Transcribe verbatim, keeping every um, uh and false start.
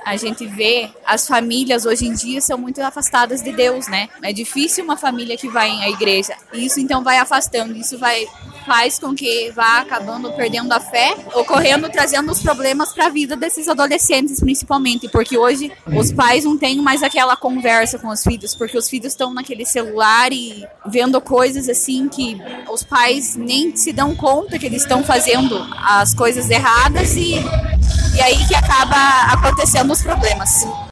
a gente vê, as famílias hoje em dia são muito afastadas de Deus, né? É difícil uma família que vai à igreja. Isso então vai afastando, isso vai faz com que vá acabando perdendo a fé, ocorrendo, trazendo os problemas para a vida desses adolescentes, principalmente, porque hoje os pais não têm mais aquela conversa com os filhos, porque os filhos estão naquele celular e vendo coisas assim que os pais nem se dão conta que eles estão fazendo as coisas erradas e, e aí que acaba acontecendo os problemas.